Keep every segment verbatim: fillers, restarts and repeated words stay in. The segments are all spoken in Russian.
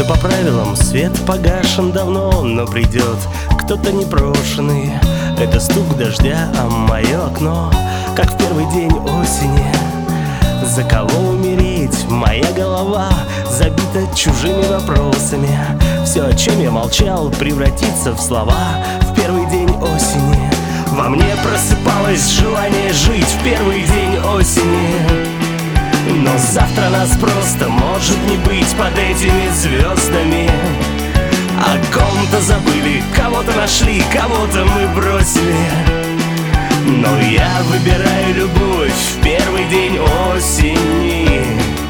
по правилам, свет погашен давно, но придет кто-то непрошенный. Это стук дождя о мое окно, как в первый день осени. За кого умереть? Моя голова забита чужими вопросами. Все, о чем я молчал, превратится в слова в первый день осени. Во мне просыпалось желание жить в первый день осени. Но завтра нас просто может не быть под этими звездами. О ком-то забыли, кого-то нашли, кого-то мы бросили. Но я выбираю любовь в первый день осени.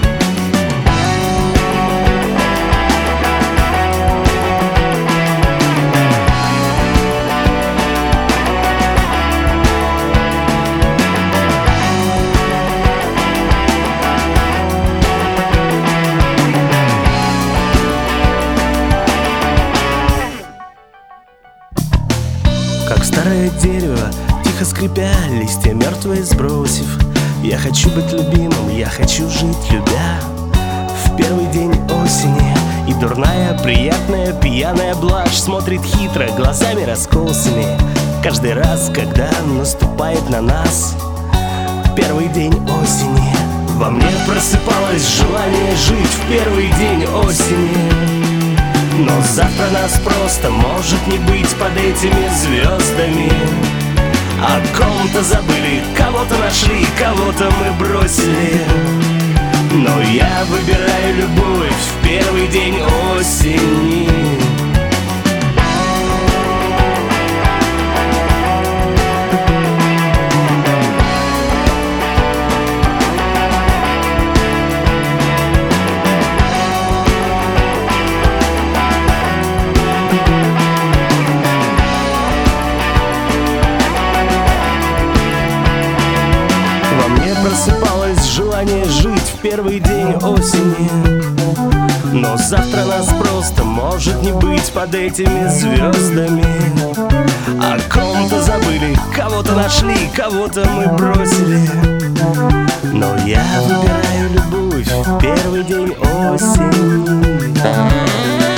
Как старое дерево, тихо скрипя, листья мертвые сбросив, я хочу быть любимым, я хочу жить, любя. В первый день осени и дурная, приятная, пьяная блажь смотрит хитро, глазами раскосыми. Каждый раз, когда наступает на нас первый день осени, во мне просыпалось желание жить в первый день осени. Но завтра нас просто может не быть под этими звездами. О ком-то забыли, кого-то нашли, кого-то мы бросили. Но я выбираю любовь в первый день осени. Просыпалось желание жить в первый день осени. Но завтра нас просто может не быть под этими звездами. О ком-то забыли, кого-то нашли, кого-то мы бросили. Но я выбираю любовь в первый день осени.